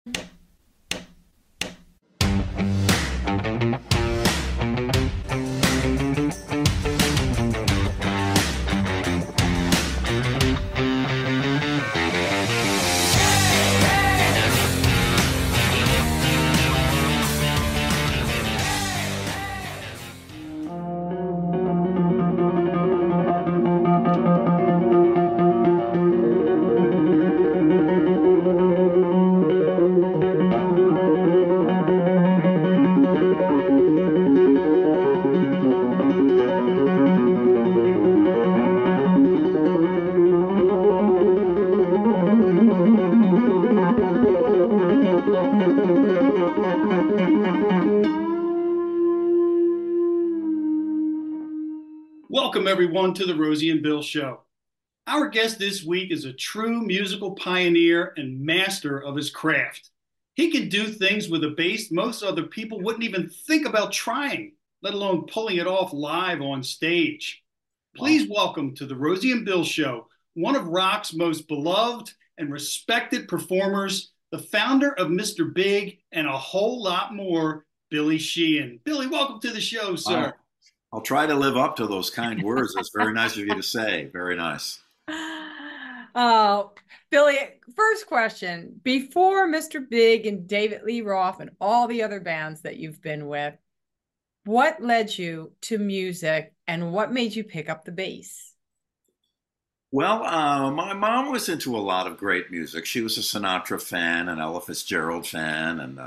Welcome, everyone, to the Rosie and Bill Show. Our guest this week is a true musical pioneer and master of his craft. He can do things with a bass most other people wouldn't even think about trying, let alone pulling it off live on stage. Wow. Please welcome to the Rosie and Bill Show one of rock's most beloved and respected performers, the founder of Mr. Big and a whole lot more, Billy Sheehan. Billy, welcome to the show, sir. Wow. I'll try to live up to those kind words. That's very nice of you to say. Very nice. Oh, Billy, first question. Before Mr. Big and David Lee Roth and all the other bands that you've been with, what led you to music and what made you pick up the bass? Well, my mom was into a lot of great music. She was a Sinatra fan, an Ella Fitzgerald fan, and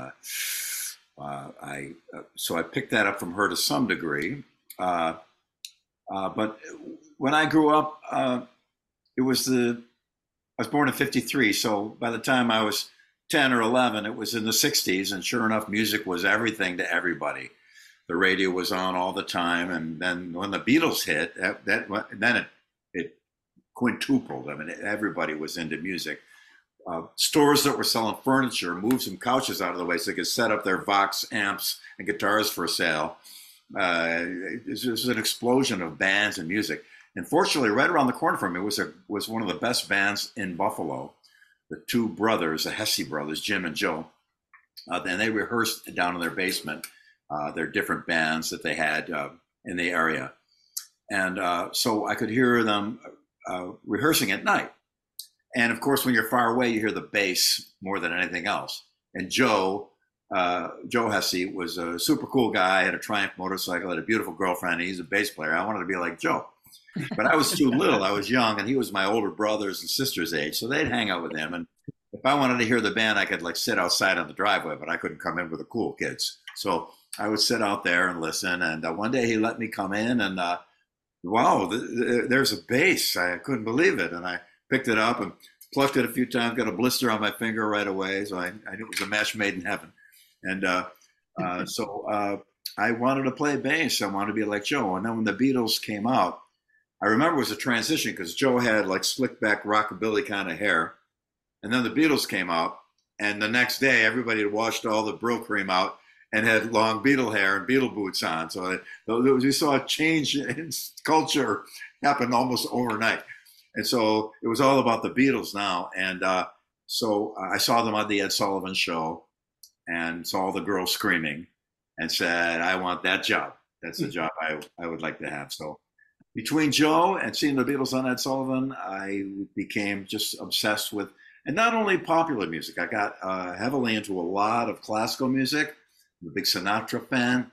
so I picked that up from her to some degree. But when I grew up, it was I was born in '53, so by the time I was 10 or 11, it was in the '60s, and sure enough, music was everything to everybody. The radio was on all the time, and then when the Beatles hit, then it quintupled. I mean, everybody was into music. Stores that were selling furniture moved some couches out of the way so they could set up their Vox amps and guitars for sale. It was an explosion of bands and music. And fortunately, right around the corner from me was one of the best bands in Buffalo, the two brothers, the Hesse brothers, Jim and Joe. And they rehearsed down in their basement, their different bands that they had in the area. And so I could hear them rehearsing at night. And of course, when you're far away, you hear the bass more than anything else. And Joe Hesse was a super cool guy, had a Triumph motorcycle, had a beautiful girlfriend. He's a bass player. I wanted to be like Joe, but I was too little. I was young, and he was my older brothers and sisters' age, so they'd hang out with him. And if I wanted to hear the band, I could like sit outside on the driveway, but I couldn't come in with the cool kids. So I would sit out there and listen. And one day he let me come in, and wow, there's a bass. I couldn't believe it, and I picked it up and plucked it a few times. Got a blister on my finger right away, so I knew it was a match made in heaven. And so I wanted to play bass. I wanted to be like Joe. And then when the Beatles came out, I remember it was a transition because Joe had like slick back rockabilly kind of hair. And then the Beatles came out. And the next day, everybody had washed all the Brill cream out and had long Beatle hair and Beatle boots on. So we saw a change in culture happen almost overnight. And so it was all about the Beatles now. And so I saw them on the Ed Sullivan Show and saw all the girls screaming and said, I want that job. That's the job I would like to have. So between Joe and seeing the Beatles on Ed Sullivan, I became just obsessed with, and not only popular music, I got heavily into a lot of classical music. I'm a big Sinatra fan,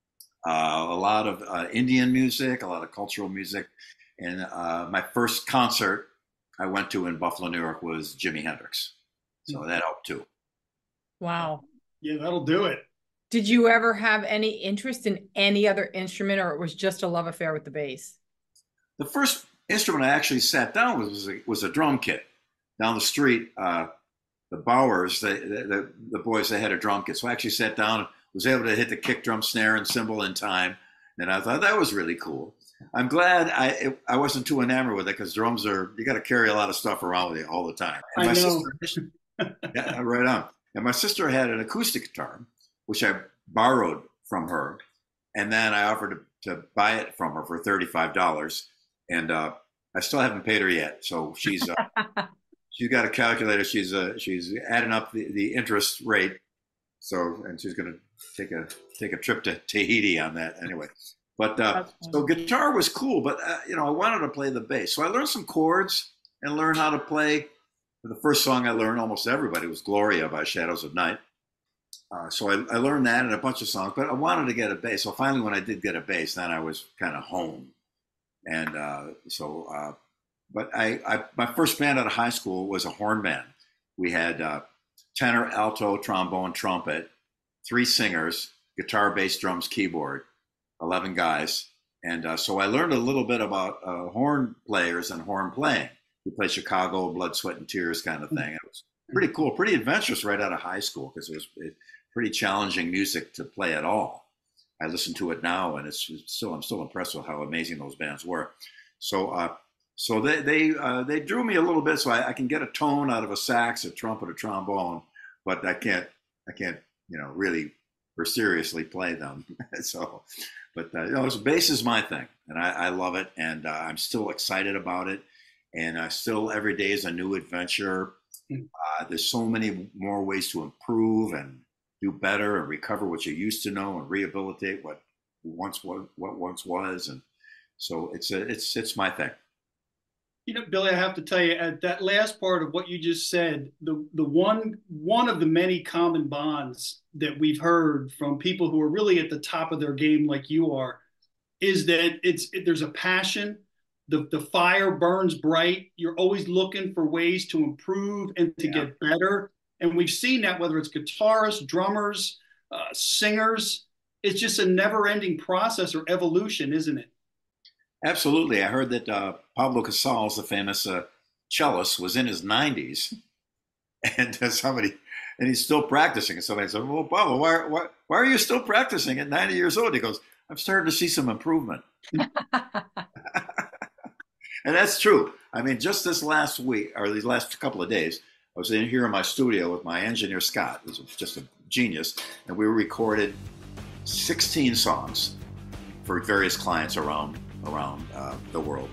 a lot of Indian music, a lot of cultural music. And my first concert I went to in Buffalo, New York was Jimi Hendrix. So that helped too. Wow. Yeah, that'll do it. Did you ever have any interest in any other instrument, or it was just a love affair with the bass? The first instrument I actually sat down with was a drum kit. Down the street, the Bowers, the boys, they had a drum kit. So I actually sat down and was able to hit the kick drum, snare, and cymbal in time. And I thought that was really cool. I'm glad I wasn't too enamored with it because drums you got to carry a lot of stuff around with you all the time. And I know. sister, yeah, right on. And my sister had an acoustic guitar, which I borrowed from her. And then I offered to buy it from her for $35. And I still haven't paid her yet. So she's she's got a calculator. She's adding up the interest rate. So, and she's going to take a trip to Tahiti on that anyway. But so guitar was cool, but I wanted to play the bass. So I learned some chords and learned how to play. The first song I learned, almost everybody, was Gloria by Shadows of Night. So I learned that and a bunch of songs, but I wanted to get a bass. So finally, when I did get a bass, then I was kind of home. And but my first band out of high school was a horn band. We had tenor, alto, trombone, trumpet, 3 singers, guitar, bass, drums, keyboard, 11 guys. And so I learned a little bit about horn players and horn playing. We played Chicago, Blood, Sweat, and Tears kind of thing. It was pretty cool, pretty adventurous right out of high school because it was pretty challenging music to play at all. I listen to it now, and I'm still impressed with how amazing those bands were. So so they drew me a little bit, so I can get a tone out of a sax, a trumpet, a trombone, but I can't really or seriously play them. So, but bass is my thing, and I love it, and I'm still excited about it, and still every day is a new adventure. There's so many more ways to improve and do better and recover what you used to know and rehabilitate what once was, and so it's my thing. Billy, I have to tell you, at that last part of what you just said, the one of the many common bonds that we've heard from people who are really at the top of their game, like you are, is that there's a passion. The fire burns bright. You're always looking for ways to improve and to get better. And we've seen that whether it's guitarists, drummers, singers. It's just a never-ending process or evolution, isn't it? Absolutely. I heard that Pablo Casals, the famous cellist, was in his 90s, and he's still practicing. And somebody said, "Well, Pablo, why are you still practicing at 90 years old?" He goes, "I'm starting to see some improvement." And that's true. I mean, just this last week, or these last couple of days, I was in here in my studio with my engineer, Scott, who's just a genius, and we recorded 16 songs for various clients around the world.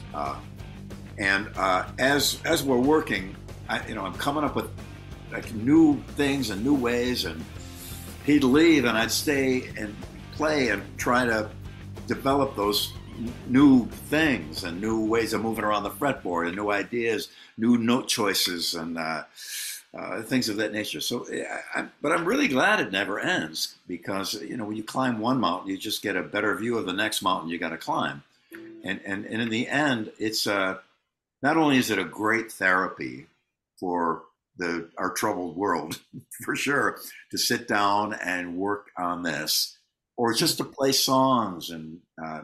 And as we're working, I'm coming up with like new things and new ways, and he'd leave and I'd stay and play and try to develop those new things and new ways of moving around the fretboard and new ideas, new note choices, and things of that nature. So, but I'm really glad it never ends, because when you climb one mountain, you just get a better view of the next mountain you got to climb, and in the end, it's not only is it a great therapy for our troubled world, for sure, to sit down and work on this, or just to play songs and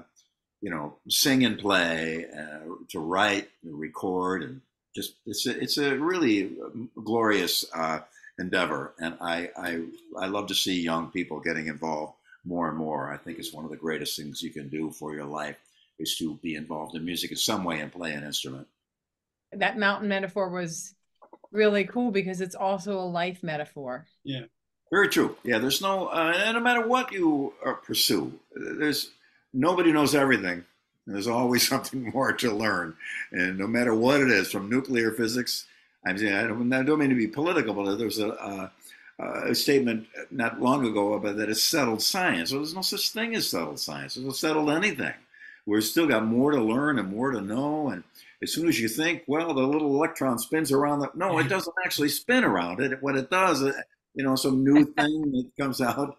sing and play, to write, record, and just it's a really glorious endeavor, and I love to see young people getting involved more and more. I think it's one of the greatest things you can do for your life is to be involved in music in some way and play an instrument. That mountain metaphor was really cool because it's also a life metaphor. Yeah, very true. Yeah, there's no matter what you pursue, nobody knows everything. There's always something more to learn, and no matter what it is, from nuclear physics. I don't mean to be political, but there was a statement not long ago about that it's settled science. Well, there's no such thing as settled science. There's settled anything. We've still got more to learn and more to know. And as soon as you think, well, the little electron spins around, no, it doesn't actually spin around it. What it does, some new thing that comes out,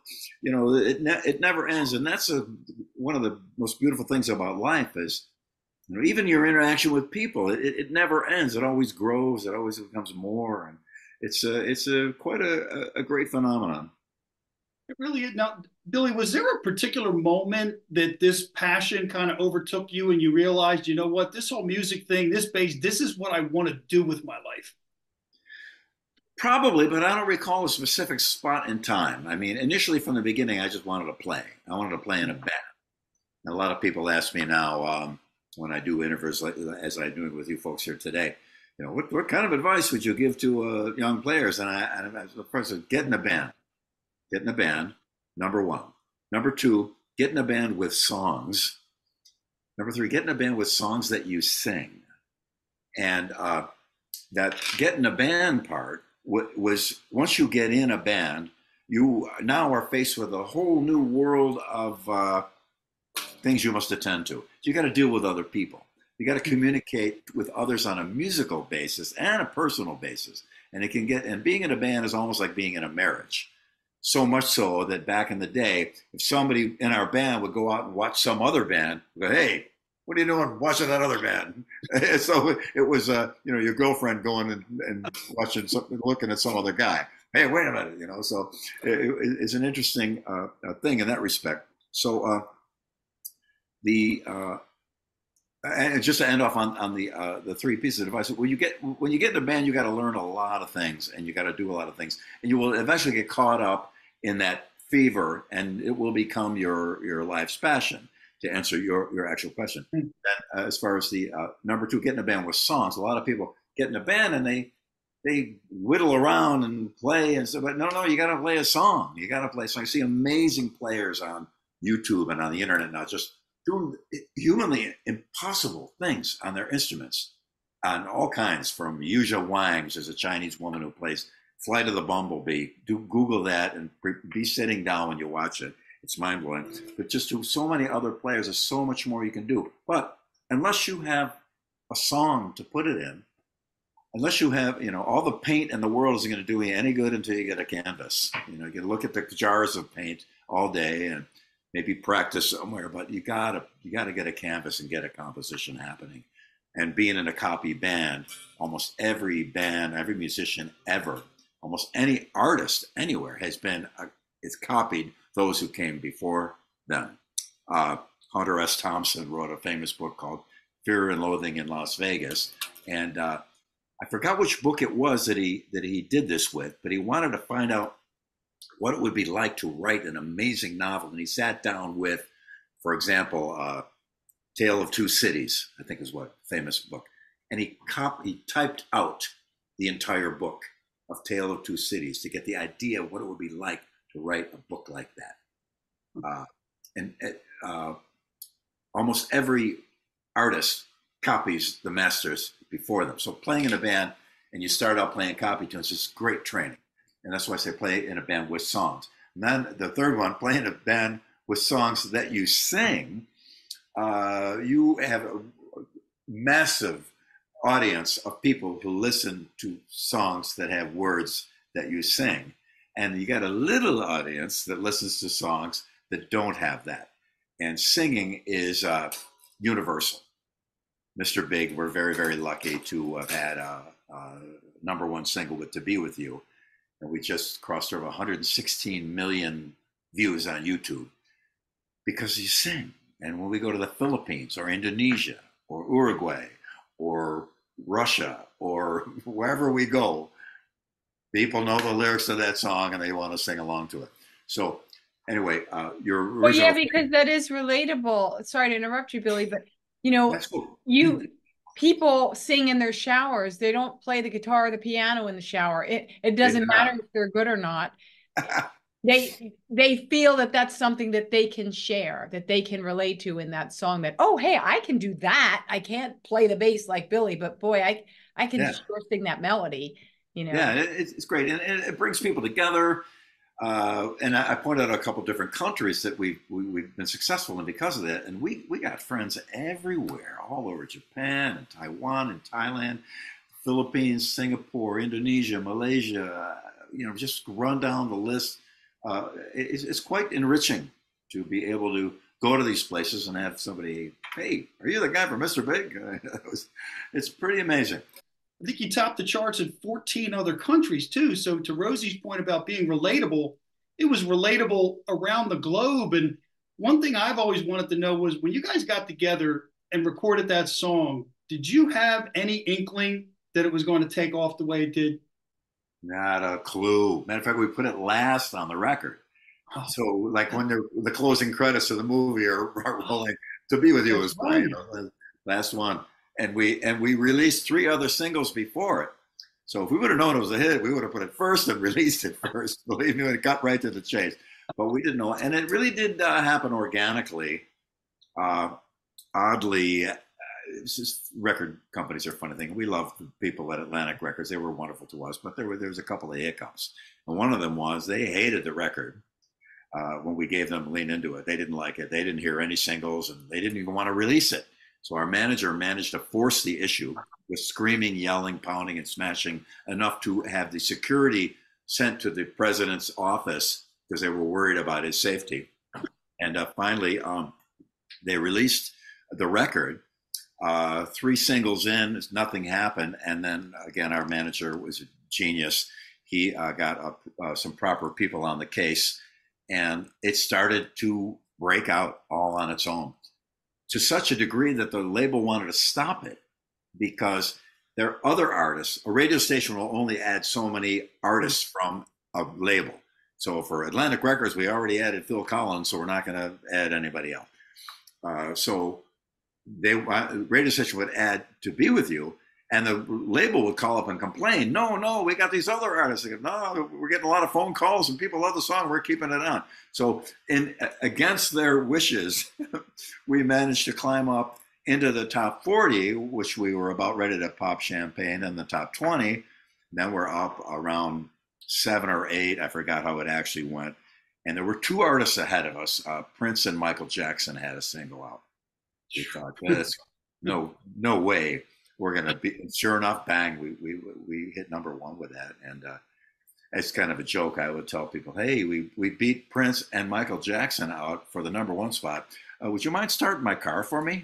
it never ends. And that's one of the most beautiful things about life is, even your interaction with people, it never ends. It always grows. It always becomes more. And it's quite a great phenomenon. It really is. Now, Billy, was there a particular moment that this passion kind of overtook you and you realized, you know what, this whole music thing, this bass, this is what I want to do with my life? Probably, but I don't recall a specific spot in time. I mean, initially from the beginning, I just wanted to play. I wanted to play in a band. And a lot of people ask me now when I do interviews, as I do with you folks here today, what kind of advice would you give to young players? And I first said, get in a band. Get in a band, number one. Number two, get in a band with songs. Number three, get in a band with songs that you sing. And that getting a band part was once you get in a band, you now are faced with a whole new world of things you must attend to. You got to deal with other people. You got to communicate with others on a musical basis and a personal basis. And it can get, and being in a band is almost like being in a marriage. So much so that back in the day, if somebody in our band would go out and watch some other band, go, hey, what are you doing watching that other band? So it was, your girlfriend going and watching something, looking at some other guy. Hey, wait a minute, so it's an interesting thing in that respect. So and just to end off on the three pieces of advice, when you get in a band, you got to learn a lot of things, and you got to do a lot of things, and you will eventually get caught up in that fever, and it will become your life's passion. To answer your actual question, and, as far as the number two, get in a band with songs. A lot of people get in a band and they whittle around and play and stuff, but no, you got to play a song. You got to play a song. I see amazing players on YouTube and on the internet now just doing humanly impossible things on their instruments, on all kinds, from Yuzha Wang, which is a Chinese woman who plays Flight of the Bumblebee. Do Google that and be sitting down when you watch it. It's mind-blowing. But just to so many other players, there's so much more you can do. But unless you have a song to put it in, unless you have, all the paint in the world isn't going to do you any good until you get a canvas. You can look at the jars of paint all day and maybe practice somewhere, but you gotta get a canvas and get a composition happening. And being in a copy band, almost every band, every musician ever, almost any artist anywhere is copied those who came before them. Hunter S. Thompson wrote a famous book called Fear and Loathing in Las Vegas, and I forgot which book it was that he did this with, but he wanted to find out what it would be like to write an amazing novel. And he sat down with, for example, Tale of Two Cities, I think is what famous book, and he typed out the entire book of Tale of Two Cities to get the idea of what it would be like to write a book like that. And almost every artist copies the masters before them. So playing in a band and you start out playing copy tunes is great training. And that's why I say play in a band with songs. And then the third one, play in a band with songs that you sing. You have a massive audience of people who listen to songs that have words that you sing. And you got a little audience that listens to songs that don't have that. And singing is universal. Mr. Big, we're very, very lucky to have had a number one single with To Be With You. And we just crossed over 116 million views on YouTube because you sing. And when we go to the Philippines or Indonesia or Uruguay or Russia or wherever we go, people know the lyrics to that song and they want to sing along to it. So anyway, your original... Well, yeah, because that is relatable. Sorry to interrupt you, Billy, but That's cool. People sing in their showers. They don't play the guitar or the piano in the shower. It doesn't matter if they're good or not. They feel that that's something that they can share, that they can relate to in that song, that, oh, hey, I can do that. I can't play the bass like Billy, but boy, I can sure sing that melody, Yeah, it's great. And it brings people together. And I pointed out a couple different countries that we've been successful in because of that. And we got friends everywhere, all over Japan and Taiwan and Thailand, Philippines, Singapore, Indonesia, Malaysia, just run down the list. It's quite enriching to be able to go to these places and have somebody, hey, are you the guy from Mr. Big? It's pretty amazing. I think you topped the charts in 14 other countries too. So to Rosie's point about being relatable, it was relatable around the globe. And one thing I've always wanted to know was when you guys got together and recorded that song, did you have any inkling that it was going to take off the way it did? Not a clue. Matter of fact, we put it last on the record. Oh. So like when the closing credits of the movie are rolling, To Be With You was playing, last one. And we released 3 other singles before it. So if we would have known it was a hit, we would have put it first and released it first. Believe me, it got right to the chase. But we didn't know. And it really did happen organically. Oddly, it's just record companies are a funny thing. We love the people at Atlantic Records; they were wonderful to us, but there was a couple of hiccups, and one of them was they hated the record when we gave them Lean Into It. They didn't like it. They didn't hear any singles, and they didn't even want to release it. So our manager managed to force the issue with screaming, yelling, pounding, and smashing enough to have the security sent to the president's office because they were worried about his safety. And finally, they released the record. 3 singles in, nothing happened. And then again, our manager was a genius. He got some proper people on the case, and it started to break out all on its own, to such a degree that the label wanted to stop it because there are other artists. A radio station will only add so many artists from a label. So for Atlantic Records, we already added Phil Collins, so we're not going to add anybody else. So radio station would add To Be With You, and the label would call up and complain, no, we got these other artists. They go, no, we're getting a lot of phone calls and people love the song, we're keeping it on. So against their wishes, we managed to climb up into the top 40, which we were about ready to pop champagne, in the top 20. Then we're up around 7 or 8. I forgot how it actually went. And there were 2 artists ahead of us. Prince and Michael Jackson had a single out. We thought, that's no way we're going to be. Sure enough, bang, we hit #1 with that. And it's kind of a joke. I would tell people, hey, we beat Prince and Michael Jackson out for the #1 spot. Would you mind starting my car for me?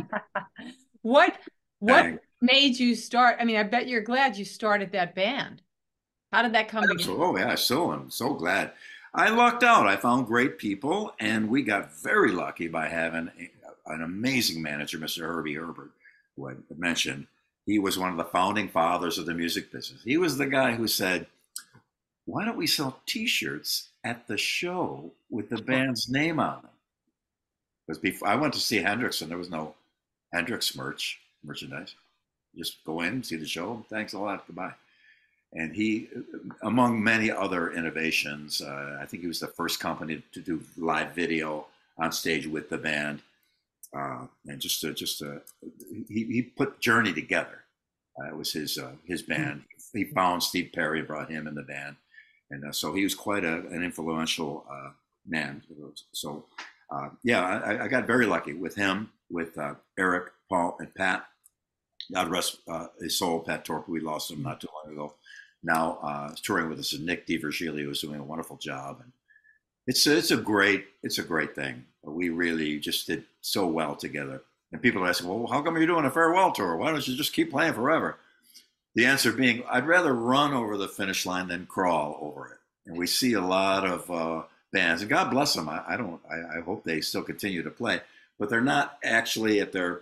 What made you start? I mean, I bet you're glad you started that band. How did that come together? Oh yeah, I'm so glad. I lucked out. I found great people, and we got very lucky by having an amazing manager, Mr. Herbie Herbert, who I mentioned. He was one of the founding fathers of the music business. He was the guy who said, why don't we sell T-shirts at the show with the band's name on them? Because before I went to see Hendrix, and there was no Hendrix merchandise. Just go in, see the show. Thanks a lot. Goodbye. And he, among many other innovations, I think he was the first company to do live video on stage with the band. And he put Journey together. It was his band. He found Steve Perry, brought him in the band. And so he was quite an influential man. So I got very lucky with him, with Eric, Paul, and Pat. God rest his soul, Pat Torp. We lost him not too long ago. Now touring with us is Nick DiVirgilio, who's doing a wonderful job. And it's a great thing. We really just did so well together. And people are asking, well, how come you're doing a farewell tour? Why don't you just keep playing forever? The answer being, I'd rather run over the finish line than crawl over it. And we see a lot of bands, and God bless them. I hope they still continue to play, but they're not actually at their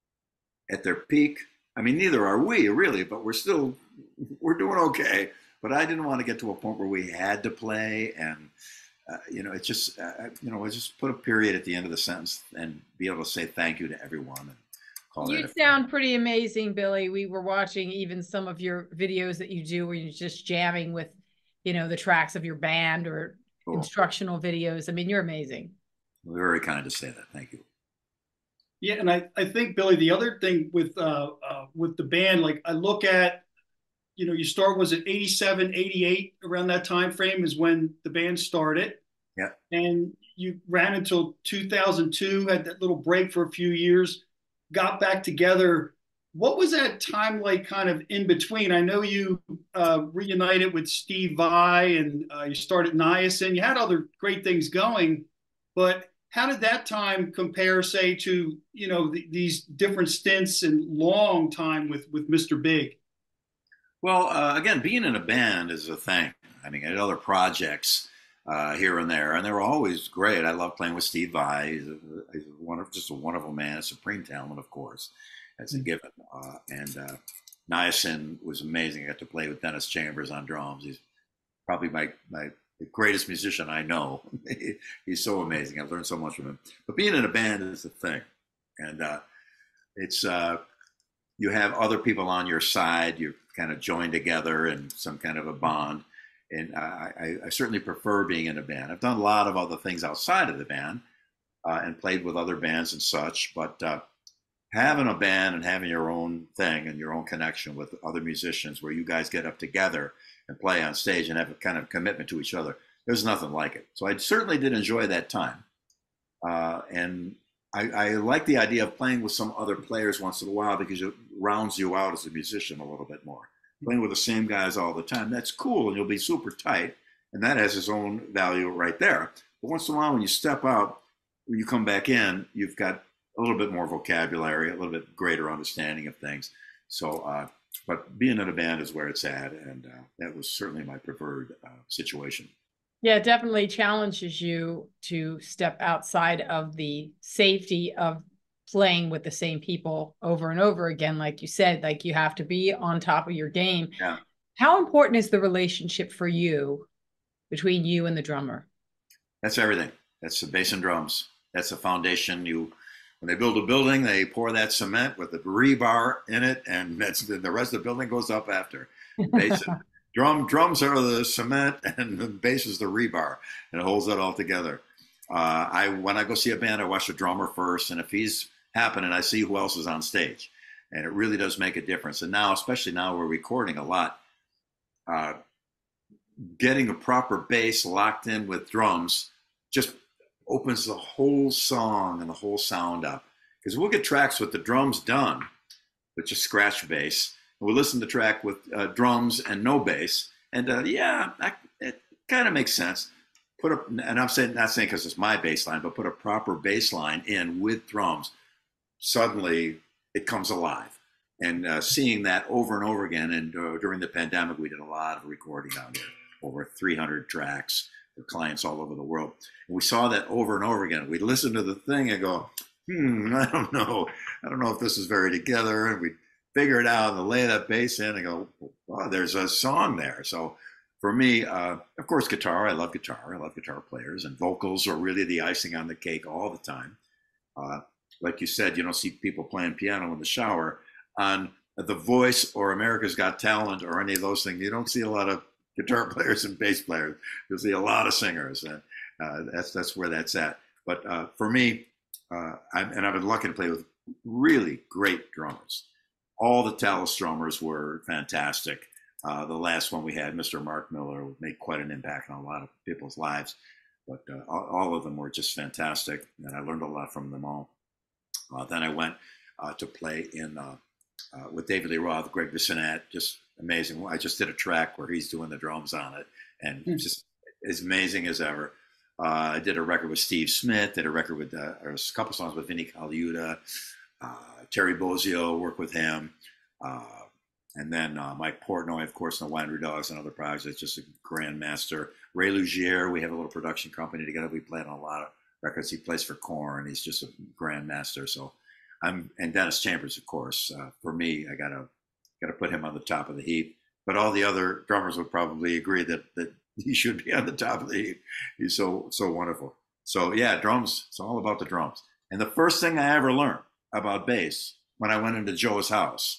peak. I mean, neither are we really, but we're doing okay. But I didn't want to get to a point where we had to play, and it's just just put a period at the end of the sentence and be able to say thank you to everyone. And you sound pretty amazing, Billy. We were watching even some of your videos that you do where you're just jamming with, the tracks of your band or cool. Instructional videos. I mean, you're amazing. Very kind to say that. Thank you. Yeah, and I think, Billy, the other thing with the band, like I look at, you start, was it 87, 88, around that time frame is when the band started. Yeah. And you ran until 2002, had that little break for a few years, got back together. What was that time like kind of in between? I know you reunited with Steve Vai, and you started Niacin. You had other great things going, but how did that time compare, say, to, these different stints and long time with Mr. Big? Well, again, being in a band is a thing. I mean, I had other projects here and there, and they were always great. I love playing with Steve Vai. He's just a wonderful man, a supreme talent, of course. That's a given. And Niacin was amazing. I got to play with Dennis Chambers on drums. He's probably my the greatest musician I know. He's so amazing. I've learned so much from him. But being in a band is a thing. And it's you have other people on your side. You're kind of joined together in some kind of a bond. And I certainly prefer being in a band. I've done a lot of other things outside of the band and played with other bands and such. But having a band and having your own thing and your own connection with other musicians where you guys get up together and play on stage and have a kind of commitment to each other, there's nothing like it. So I certainly did enjoy that time. And I like the idea of playing with some other players once in a while because it rounds you out as a musician a little bit more. Playing with the same guys all the time, that's cool, and you'll be super tight, and that has its own value right there. But once in a while, when you step out, when you come back in, you've got a little bit more vocabulary, a little bit greater understanding of things. So, but being in a band is where it's at, and that was certainly my preferred situation. Yeah, it definitely challenges you to step outside of the safety of playing with the same people over and over again. Like you said, like you have to be on top of your game. Yeah. How important is the relationship for you between you and the drummer? That's everything. That's the bass and drums. That's the foundation. When they build a building, they pour that cement with the rebar in it, and the rest of the building goes up after. Bass drums are the cement, and the bass is the rebar, and it holds that all together. When I go see a band, I watch the drummer first, and if he's happening, I see who else is on stage, and it really does make a difference. And now, especially now, we're recording a lot. Getting a proper bass locked in with drums just opens the whole song and the whole sound up. Because we'll get tracks with the drums done, with just scratch bass. We'll listen to the track with drums and no bass, and it kind of makes sense. And I'm not saying because it's my bass line, but put a proper bass line in with drums. Suddenly, it comes alive. And seeing that over and over again, and during the pandemic, we did a lot of recording out here, over 300 tracks for clients all over the world. And we saw that over and over again. We'd listen to the thing and go, I don't know if this is very together, and we'd figure it out and lay that bass in and go, wow, there's a song there. So for me, of course, guitar. I love guitar. I love guitar players, and vocals are really the icing on the cake all the time. Like you said, you don't see people playing piano in the shower. On The Voice or America's Got Talent or any of those things, you don't see a lot of guitar players and bass players. You'll see a lot of singers, and that's where that's at. But for me, I've been lucky to play with really great drummers. All the Tallis drummers were fantastic. The last one we had, Mr. Mark Miller, made quite an impact on a lot of people's lives. But all of them were just fantastic, and I learned a lot from them all. Then I went to play with David Lee Roth, Greg Bissonette, just amazing. I just did a track where he's doing the drums on it, and just as amazing as ever. I did a record with Steve Smith, did a record with, or a couple songs with Vinnie Colaiuta, Terry Bozzio, worked with him. And then Mike Portnoy, of course, in the Winery Dogs and other projects, just a grandmaster. Ray Lugiere, we have a little production company together. We played on a lot of records. He plays for Korn. He's just a grandmaster. So and Dennis Chambers, of course. For me, I gotta put him on the top of the heap. But all the other drummers would probably agree that he should be on the top of the heap. He's so wonderful. So yeah, drums. It's all about the drums. And the first thing I ever learned about bass when I went into Joe's house,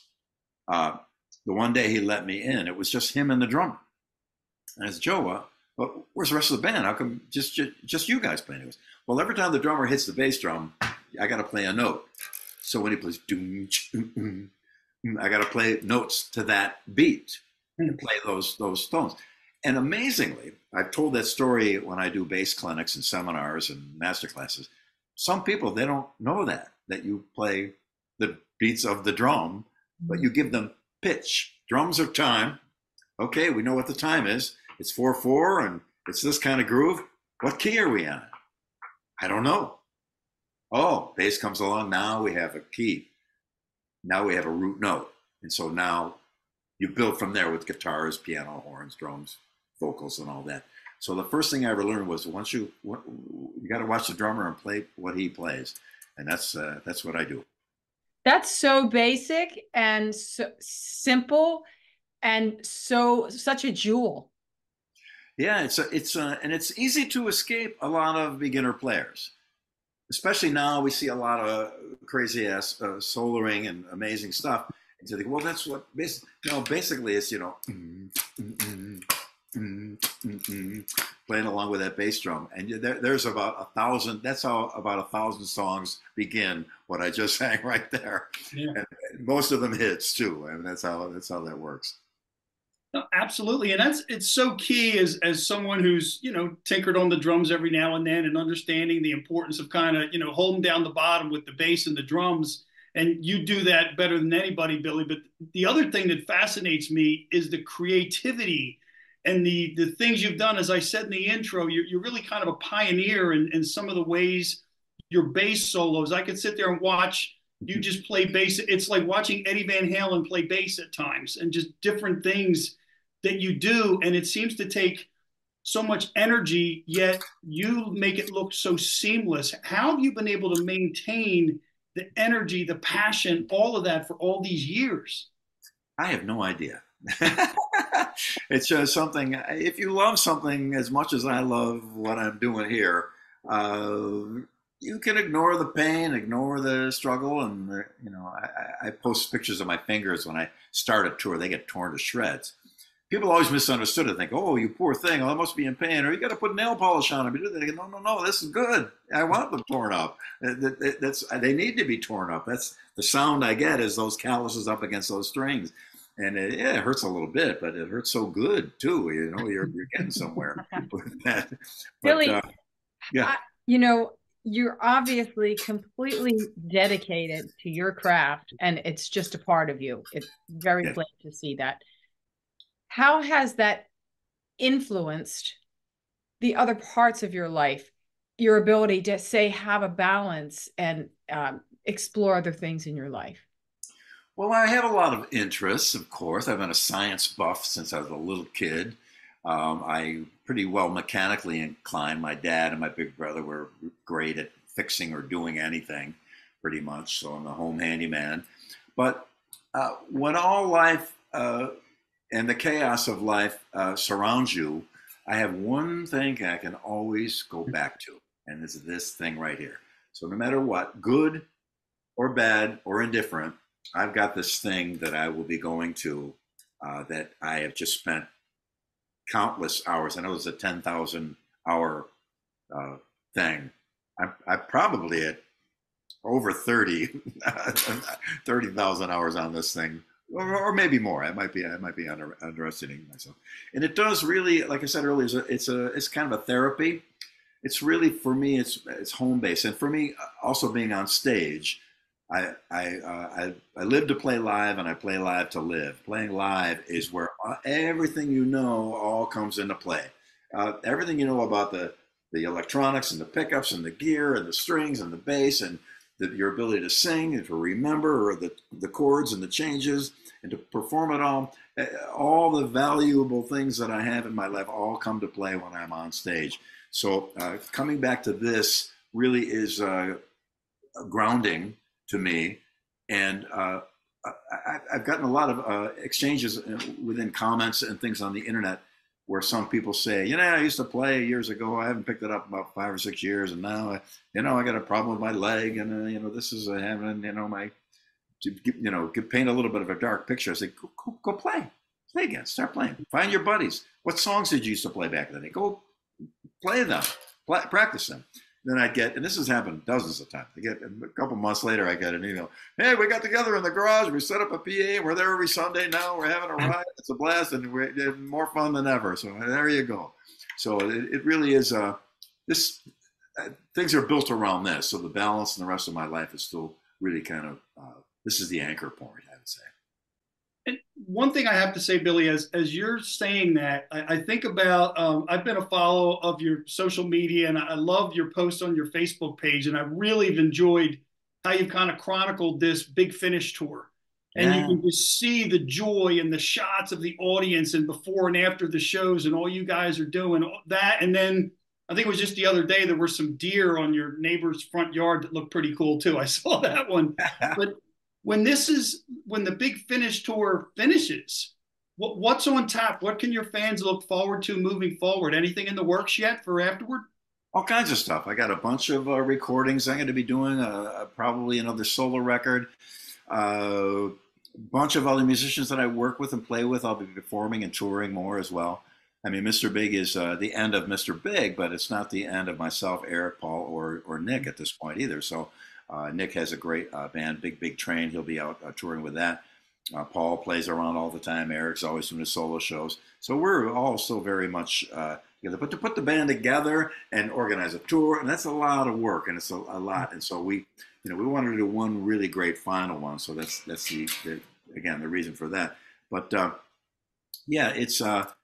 the one day he let me in, it was just him and the drummer. And I said, Joe, well, where's the rest of the band? How come just you guys playing? He goes, well, every time the drummer hits the bass drum, I got to play a note. So when he plays, I got to play notes to that beat and play those tones. And amazingly, I've told that story when I do bass clinics and seminars and master classes. Some people, they don't know that you play the beats of the drum, but you give them pitch. Drums are time. Okay, we know what the time is. It's 4/4, and it's this kind of groove. What key are we on? I don't know. Oh, bass comes along. Now we have a key. Now we have a root note. And so now you build from there with guitars, piano, horns, drums, vocals, and all that. So the first thing I ever learned was you got to watch the drummer and play what he plays. And that's what I do. That's so basic and so simple and such a jewel. Yeah, and it's easy to escape a lot of beginner players. Especially now, we see a lot of crazy ass soloing and amazing stuff. And so they go, well, that's what basically it's mm, playing along with that bass drum. And there's about 1,000. That's how about 1,000 songs begin. What I just sang right there, Yeah. and most of them hits too. I mean, that's how that works. No, absolutely, and it's so key as someone who's tinkered on the drums every now and then and understanding the importance of kind of holding down the bottom with the bass and the drums. And you do that better than anybody, Billy. But the other thing that fascinates me is the creativity and the things you've done. As I said in the intro, you're really kind of a pioneer in some of the ways your bass solos. I could sit there and watch you just play bass. It's like watching Eddie Van Halen play bass at times, and just different things that you do. And it seems to take so much energy, yet you make it look so seamless. How have you been able to maintain the energy, the passion, all of that for all these years? I have no idea. It's just something. If you love something as much as I love what I'm doing here, you can ignore the pain, ignore the struggle, and I post pictures of my fingers when I start a tour. They get torn to shreds. People always misunderstood it. Think, "Oh, you poor thing! Oh, that must be in pain." Or you got to put nail polish on them. No, no, no. This is good. I want them torn up. They need to be torn up. That's the sound I get is those calluses up against those strings, and it hurts a little bit, but it hurts so good too. You're getting somewhere with that. Billy, Yeah. You're obviously completely dedicated to your craft, and it's just a part of you. It's very plain to see that. How has that influenced the other parts of your life, your ability to say have a balance and explore other things in your life? Well, I have a lot of interests, of course. I've been a science buff since I was a little kid. I pretty well mechanically inclined. My dad and my big brother were great at fixing or doing anything, pretty much. So I'm a home handyman. But when all life and the chaos of life surrounds you, I have one thing I can always go back to, and it's this thing right here. So no matter what, good or bad or indifferent, I've got this thing that I will be going to that I have just spent countless hours. I know it's a 10,000 hour thing. I probably at over 30,000 hours on this thing, or maybe more. I might be underestimating myself. And it does really, like I said earlier, it's kind of a therapy. It's really, for me, it's home base, and for me also being on stage. I live to play live, and I play live to live. Playing live is where everything all comes into play. Everything about the electronics and the pickups and the gear and the strings and the bass and your ability to sing and to remember or the chords and the changes and to perform it all the valuable things that I have in my life all come to play when I'm on stage. So coming back to this really is grounding to me, and I've gotten a lot of exchanges within comments and things on the internet where some people say, I used to play years ago. I haven't picked it up about 5 or 6 years, and now I got a problem with my leg, and this is having to paint a little bit of a dark picture. I say, go play again, start playing, find your buddies. What songs did you used to play back then? Go play them, practice them. Then I get, and this has happened dozens of times. I get a couple months later, I get an email. Hey, we got together in the garage. We set up a PA. We're there every Sunday now. We're having a ride. It's a blast, and we're more fun than ever. So there you go. So it really is. Things are built around this. So the balance in the rest of my life is still really kind of. This is the anchor point, I would say. And one thing I have to say, Billy, as you're saying that, I think about, I've been a follower of your social media, and I love your posts on your Facebook page, and I really have enjoyed how you've kind of chronicled this Big Finish tour. And you can just see the joy and the shots of the audience and before and after the shows and all you guys are doing that. And then I think it was just the other day, there were some deer on your neighbor's front yard that looked pretty cool too. I saw that one. But when the Big Finish tour finishes, what's on tap? What can your fans look forward to moving forward? Anything in the works yet for afterward? All kinds of stuff. I got a bunch of recordings. I'm going to be doing probably another solo record. Bunch of other musicians that I work with and play with. I'll be performing and touring more as well. I mean, Mr. Big is the end of Mr. Big, but it's not the end of myself, Eric, Paul, or Nick at this point either. So Nick has a great band, Big Train. He'll be out touring with that. Paul plays around all the time. Eric's always doing his solo shows. So we're all still very much together. But to put the band together and organize a tour, and that's a lot of work, and it's a lot. And so we wanted to do one really great final one. So that's again the reason for that. But yeah, it's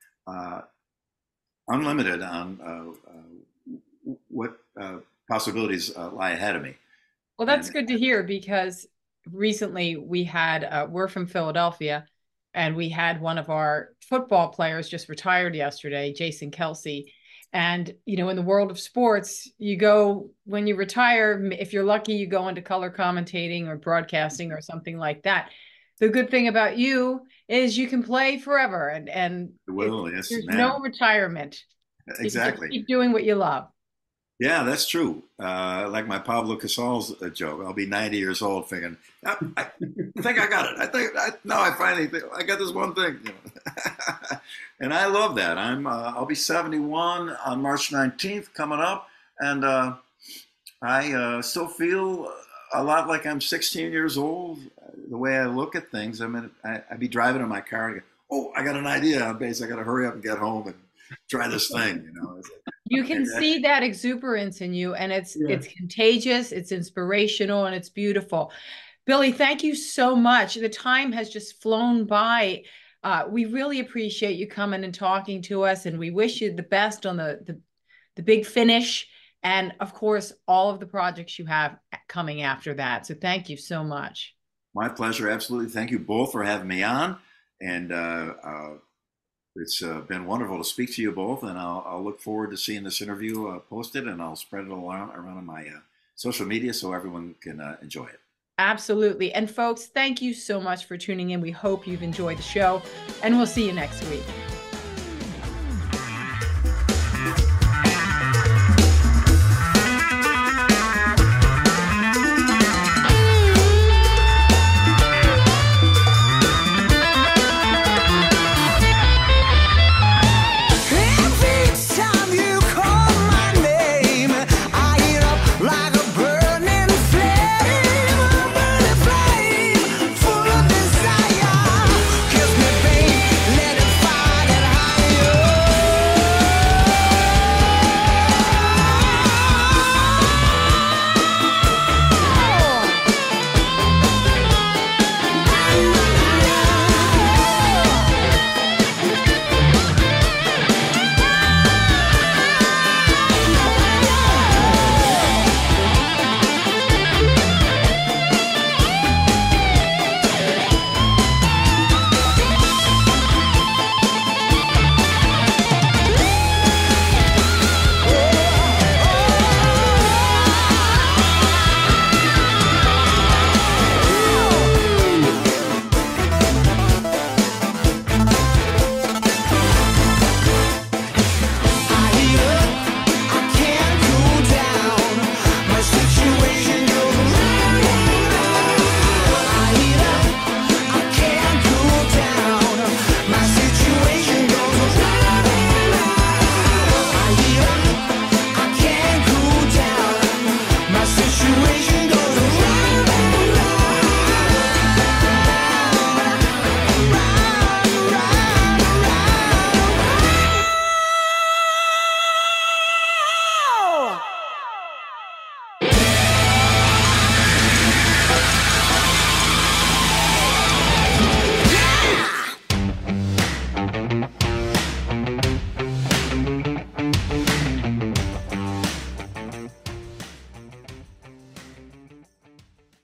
unlimited on what possibilities lie ahead of me. Well, that's good to hear, because recently we're from Philadelphia, and we had one of our football players just retired yesterday, Jason Kelce. And, in the world of sports, when you retire, if you're lucky, you go into color commentating or broadcasting or something like that. The good thing about you is you can play forever, and there's no retirement. Exactly. You keep doing what you love. Yeah, that's true. Like my Pablo Casals joke, I'll be 90 years old thinking, I think I got it. I finally think I got this one thing. And I love that. I'll be 71 on March 19th coming up. And I still feel a lot like I'm 16 years old. The way I look at things, I'd be driving in my car and go, oh, I got an idea on bass. I got to hurry up and get home and try this thing, You can see that exuberance in you, and it's contagious, it's inspirational, and it's beautiful. Billy, thank you so much. The time has just flown by. We really appreciate you coming and talking to us, and we wish you the best on the big finish, and of course, all of the projects you have coming after that. So thank you so much. My pleasure, absolutely. Thank you both for having me on, and it's been wonderful to speak to you both, and I'll look forward to seeing this interview posted, and I'll spread it around on my social media so everyone can enjoy it. Absolutely. And folks, thank you so much for tuning in. We hope you've enjoyed the show, and we'll see you next week.